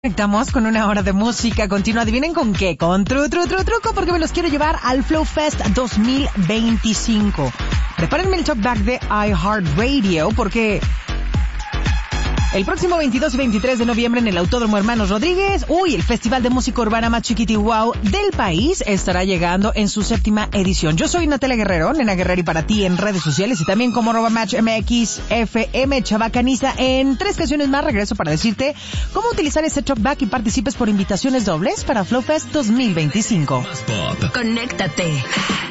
Conectamos con una hora de música continua. ¿Adivinen con qué? Con truco, porque me los quiero llevar al Flow Fest 2025. Prepárenme el talkback de iHeartRadio, porque el próximo 22 y 23 de noviembre en el Autódromo Hermanos Rodríguez, el Festival de Música Urbana más chiquitiguau del país estará llegando en su 7ª edición. Yo soy Natalia Guerrero, Nena Guerrero, y para ti en redes sociales y también como @MatchMXFM Chabacaniza. En 3 canciones más regreso para decirte cómo utilizar este talkback y participes por invitaciones dobles para Flow Fest 2025. Conéctate.